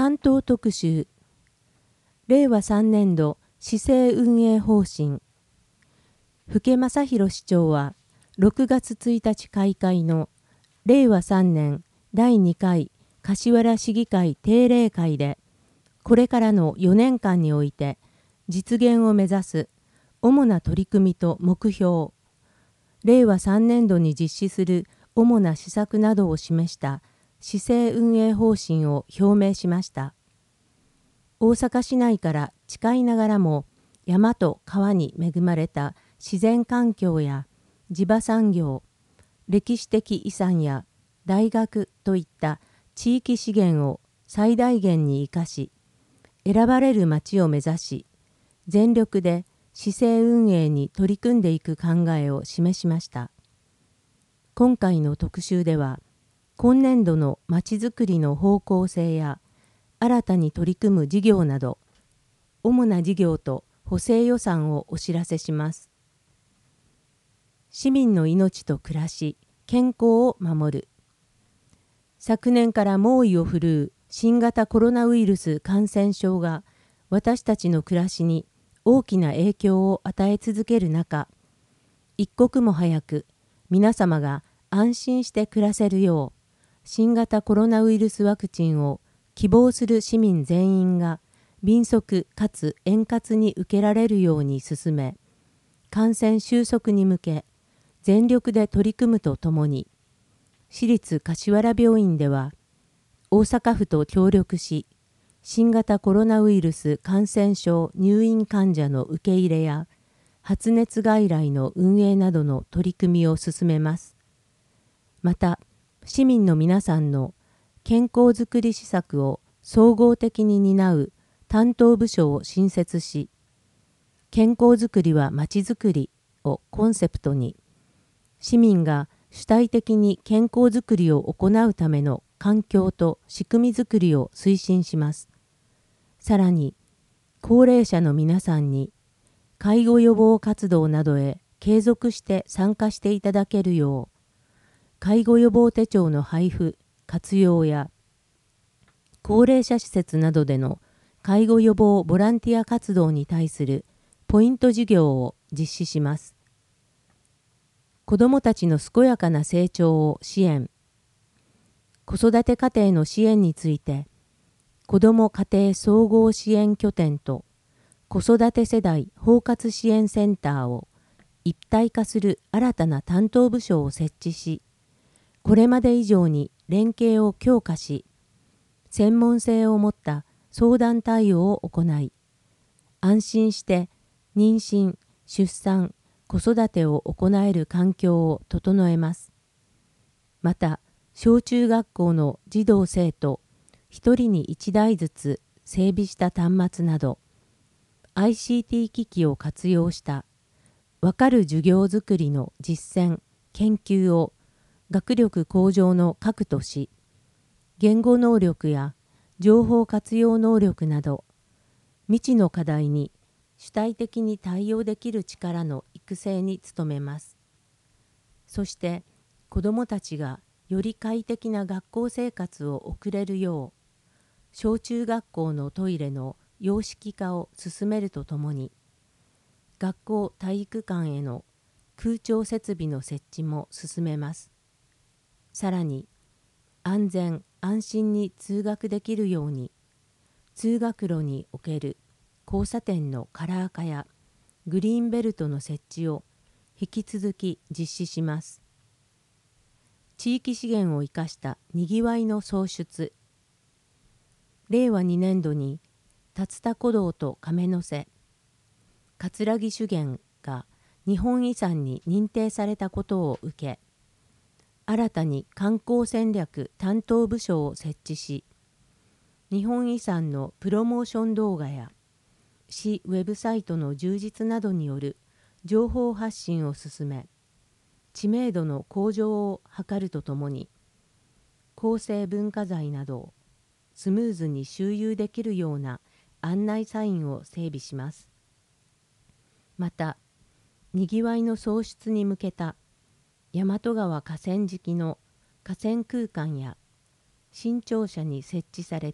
関東特集令和3年度市政運営方針。福正弘市長は6月1日開会の令和3年第2回柏原市議会定例会で、これからの4年間において実現を目指す主な取り組みと目標、令和3年度に実施する主な施策などを示した市政運営方針を表明しました。大阪市内から近いながらも山と川に恵まれた自然環境や地場産業、歴史的遺産や大学といった地域資源を最大限に生かし、選ばれる町を目指し、全力で市政運営に取り組んでいく考えを示しました。今回の特集では、今年度のまちづくりの方向性や新たに取り組む事業など、主な事業と補正予算をお知らせします。市民の命と暮らし、健康を守る。昨年から猛威を振るう新型コロナウイルス感染症が私たちの暮らしに大きな影響を与え続ける中、一刻も早く皆様が安心して暮らせるよう、新型コロナウイルスワクチンを希望する市民全員が迅速かつ円滑に受けられるように進め、感染収束に向け全力で取り組むとともに、市立柏原病院では大阪府と協力し、新型コロナウイルス感染症入院患者の受け入れや発熱外来の運営などの取り組みを進めます。また、市民の皆さんの健康づくり施策を総合的に担う担当部署を新設し、健康づくりはまちづくりをコンセプトに、市民が主体的に健康づくりを行うための環境と仕組みづくりを推進します。さらに、高齢者の皆さんに介護予防活動などへ継続して参加していただけるよう、介護予防手帳の配布・活用や、高齢者施設などでの介護予防ボランティア活動に対するポイント事業を実施します。子どもたちの健やかな成長を支援。子育て家庭の支援について、子ども家庭総合支援拠点と子育て世代包括支援センターを一体化する新たな担当部署を設置し、これまで以上に連携を強化し、専門性を持った相談対応を行い、安心して妊娠・出産・子育てを行える環境を整えます。また、小中学校の児童生徒1人に1台ずつ整備した端末など、ICT 機器を活用したわかる授業づくりの実践・研究を学力向上の核とし、言語能力や情報活用能力など、未知の課題に主体的に対応できる力の育成に努めます。そして、子どもたちがより快適な学校生活を送れるよう、小中学校のトイレの洋式化を進めるとともに、学校体育館への空調設備の設置も進めます。さらに、安全・安心に通学できるように、通学路における交差点のカラー化やグリーンベルトの設置を引き続き実施します。地域資源を生かしたにぎわいの創出。令和2年度に竜田古道と亀の瀬、葛城酒源が日本遺産に認定されたことを受け、新たに観光戦略担当部署を設置し、日本遺産のプロモーション動画や市ウェブサイトの充実などによる情報発信を進め、知名度の向上を図るとともに、構成文化財などをスムーズに周遊できるような案内サインを整備します。また、にぎわいの創出に向けた大和川河川敷の河川空間や新庁舎に設置された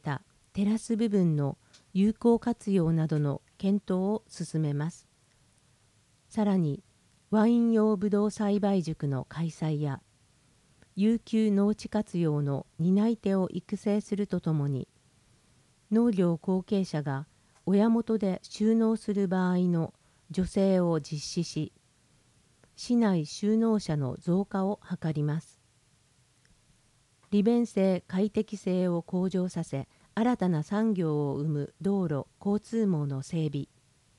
テラス部分の有効活用などの検討を進めます。さらに、ワイン用ブドウ栽培塾の開催や、有給農地活用の担い手を育成するとともに、農業後継者が親元で就農する場合の助成を実施し、市内就農者の増加を図ります。利便性・快適性を向上させ、新たな産業を生む道路・交通網の整備。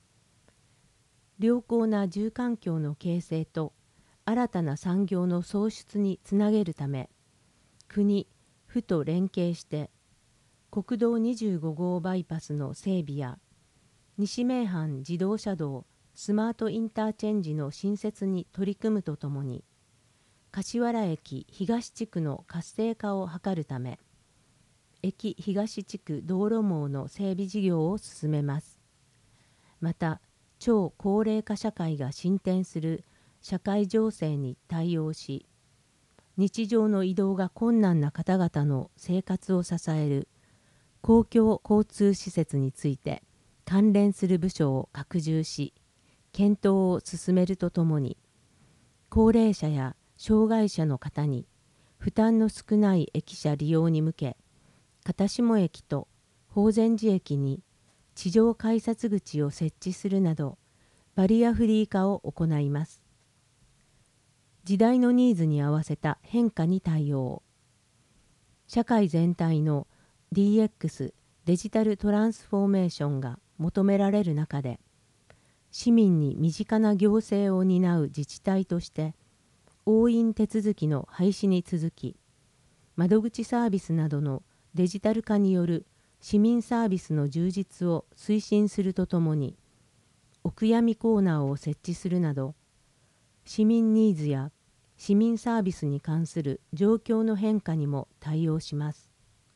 良好な住環境の形成と新たな産業の創出につなげるため、国・府と連携して国道25号バイパスの整備や西名阪自動車道スマートインターチェンジの新設に取り組むとともに、柏原駅東地区の活性化を図るため、駅東地区道路網の整備事業を進めます。また、超高齢化社会が進展する社会情勢に対応し、日常の移動が困難な方々の生活を支える公共交通施設について関連する部署を拡充し、検討を進めるとともに、高齢者や障害者の方に負担の少ない駅舎利用に向け、片下駅と法善寺駅に地上改札口を設置するなど、バリアフリー化を行います。時代のニーズに合わせた変化に対応。社会全体の DX デジタルトランスフォーメーションが求められる中で、市民に身近な行政を担う自治体として、押印手続きの廃止に続き、窓口サービスなどのデジタル化による市民サービスの充実を推進するとともに、お悔やみコーナーを設置するなど、市民ニーズや市民サービスに関する状況の変化にも対応します。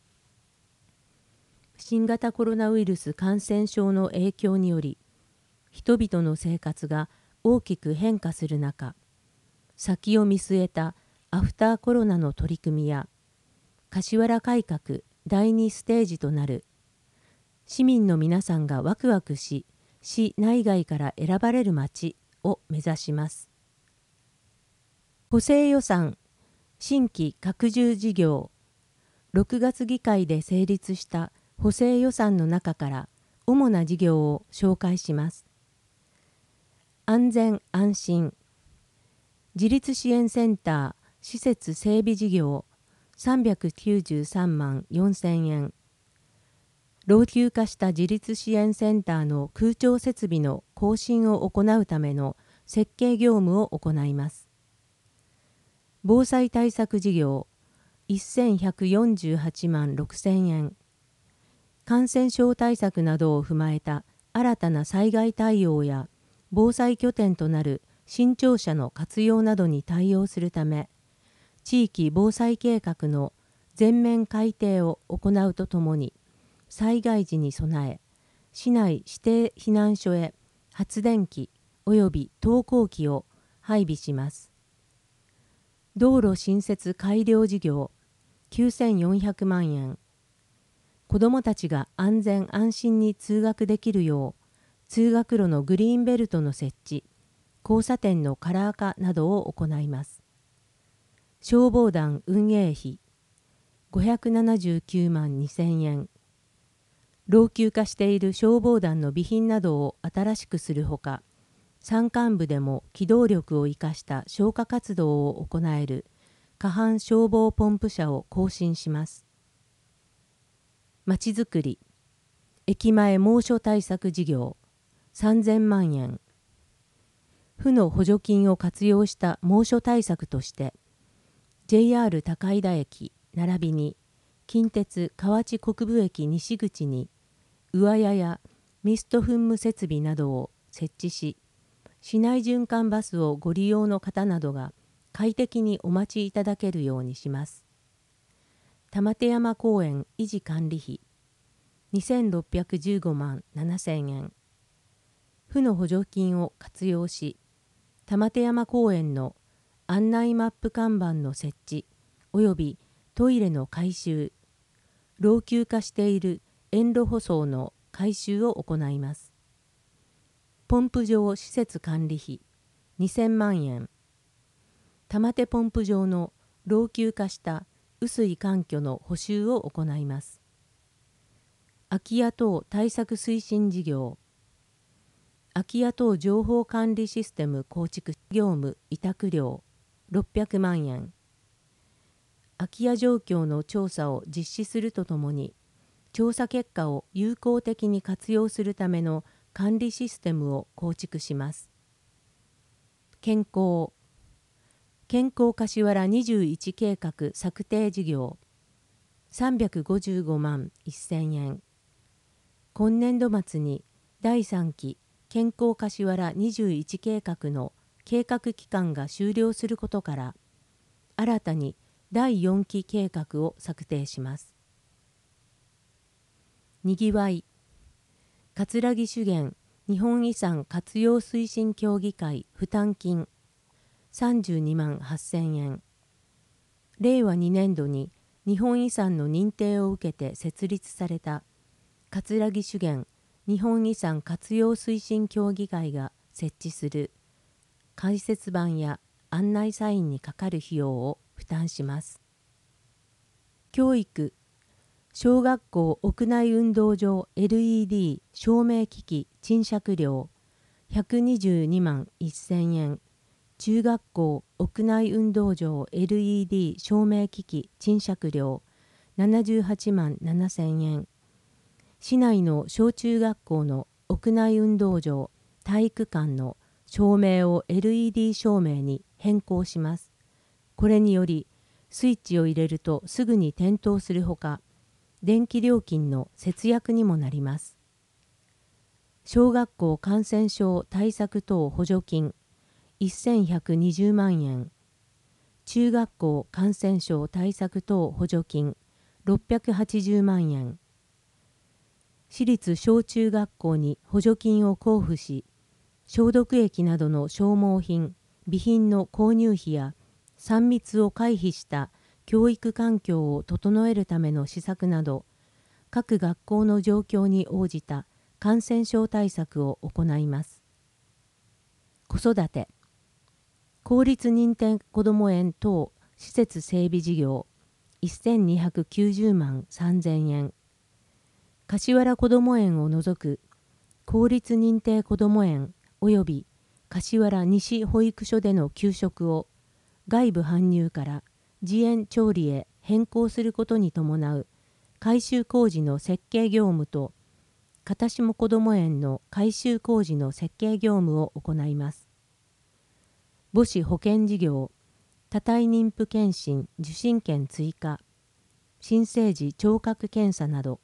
新型コロナウイルス感染症の影響により、人々の生活が大きく変化する中、先を見据えたアフターコロナの取り組みや、柏原改革第2ステージとなる市民の皆さんがワクワクし、市内外から選ばれる街を目指します。補正予算新規拡充事業。6月議会で成立した補正予算の中から主な事業を紹介します。安全安心。自立支援センター施設整備事業393万4000円。老朽化した自立支援センターの空調設備の更新を行うための設計業務を行います。防災対策事業1148万6000円。感染症対策などを踏まえた新たな災害対応や防災拠点となる新庁舎の活用などに対応するため、地域防災計画の全面改定を行うとともに、災害時に備え、市内指定避難所へ発電機及び投光機を配備します。道路新設改良事業9400万円。子どもたちが安全安心に通学できるよう、通学路のグリーンベルトの設置、交差点のカラー化などを行います。消防団運営費579万2000円。老朽化している消防団の備品などを新しくするほか、山間部でも機動力を生かした消火活動を行える可搬消防ポンプ車を更新します。まちづくり。駅前猛暑対策事業3000万円。府の補助金を活用した猛暑対策として、JR 高井田駅並びに近鉄河内国分駅西口に上屋やミスト噴霧設備などを設置し、市内循環バスをご利用の方などが快適にお待ちいただけるようにします。玉手山公園維持管理費2615万7000円。府の補助金を活用し、玉手山公園の案内マップ看板の設置及びトイレの改修、老朽化している園路舗装の改修を行います。ポンプ場施設管理費2000万円。玉手ポンプ場の老朽化した雨水環境の補修を行います。空き家等対策推進事業。空き家等情報管理システム構築業務委託料600万円。空き家状況の調査を実施するとともに、調査結果を有効的に活用するための管理システムを構築します。健康柏21計画策定事業355万1000円。今年度末に第3期健康柏21計画の計画期間が終了することから、新たに第4期計画を策定します。にぎわい葛城酒源日本遺産活用推進協議会負担金32万8000円。令和2年度に日本遺産の認定を受けて設立された葛城酒源日本遺産活用推進協議会が設置する解説板や案内サインにかかる費用を負担します。教育小学校屋内運動場 LED 照明機器賃借料122万1000円。中学校屋内運動場 LED 照明機器賃借料78万7000円。市内の小中学校の屋内運動場体育館の照明を LED 照明に変更します。これによりスイッチを入れるとすぐに点灯するほか、電気料金の節約にもなります。小学校感染症対策等補助金1120万円。中学校感染症対策等補助金680万円。私立小中学校に補助金を交付し、消毒液などの消耗品、備品の購入費や3密を回避した教育環境を整えるための施策など、各学校の状況に応じた感染症対策を行います。子育て公立認定こども園等施設整備事業1290万3000円。柏原こども園を除く公立認定こども園及び柏原西保育所での給食を外部搬入から自園調理へ変更することに伴う改修工事の設計業務と片下こども園の改修工事の設計業務を行います。母子保健事業多体妊婦健診受診券追加新生児聴覚検査など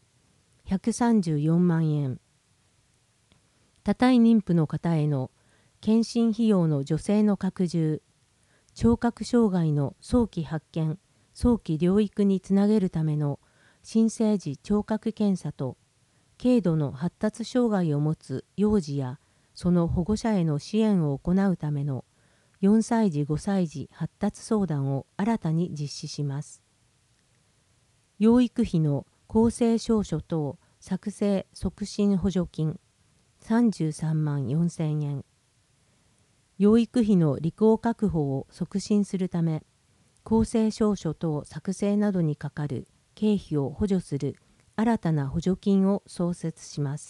134万円。多体妊婦の方への検診費用の助成の拡充、聴覚障害の早期発見、早期療育につなげるための新生児聴覚検査と、軽度の発達障害を持つ幼児やその保護者への支援を行うための4歳児5歳児発達相談を新たに実施します。養育費の公正証書等作成促進補助金33万4000円。養育費の履行確保を促進するため、公正証書等作成などにかかる経費を補助する新たな補助金を創設します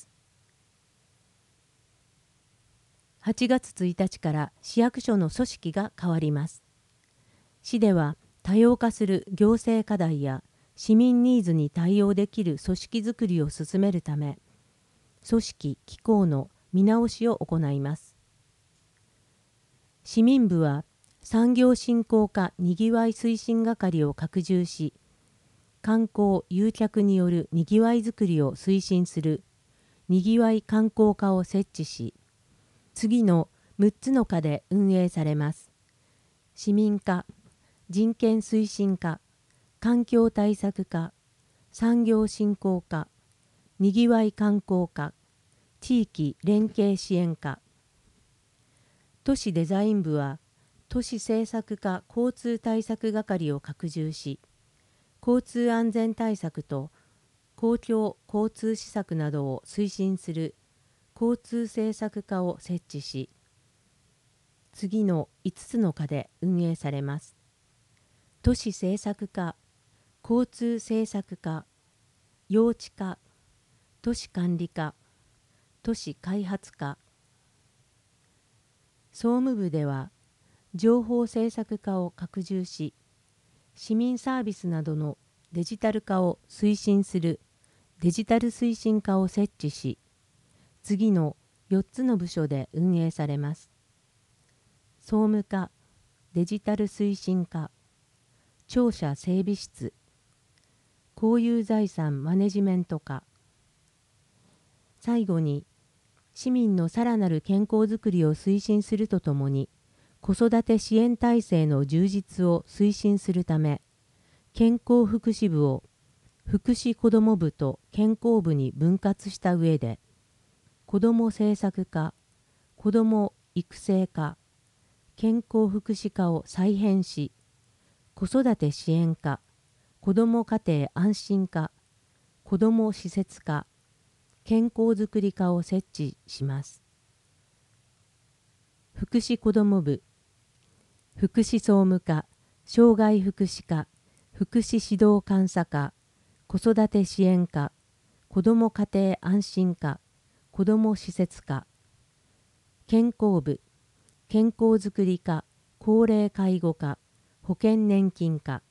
。8月1日から市役所の組織が変わります。市では多様化する行政課題や市民ニーズに対応できる組織づくりを進めるため、組織・機構の見直しを行います。市民部は産業振興課にぎわい推進係を拡充し、観光・誘客によるにぎわいづくりを推進するにぎわい観光課を設置し、次の6つの課で運営されます。市民課、人権推進課、環境対策課、産業振興課、にぎわい観光課、地域連携支援課。都市デザイン部は、都市政策課交通対策係を拡充し、交通安全対策と公共交通施策などを推進する交通政策課を設置し、次の5つの課で運営されます。都市政策課、交通政策課、用地課、都市管理課、都市開発課。総務部では、情報政策課を拡充し、市民サービスなどのデジタル化を推進するデジタル推進課を設置し、次の4つの部署で運営されます。総務課、デジタル推進課、庁舎整備室、公有財産マネジメント課。最後に、市民のさらなる健康づくりを推進するとともに、子育て支援体制の充実を推進するため、健康福祉部を福祉子ども部と健康部に分割した上で、子ども政策課、子ども育成課、健康福祉課を再編し、子育て支援課、子ども家庭安心課、子ども施設課、健康づくり課を設置します。福祉子ども部、福祉総務課、障害福祉課、福祉指導監査課、子育て支援課、子ども家庭安心課、子ども施設課。健康部、健康づくり課、高齢介護課、保険年金課。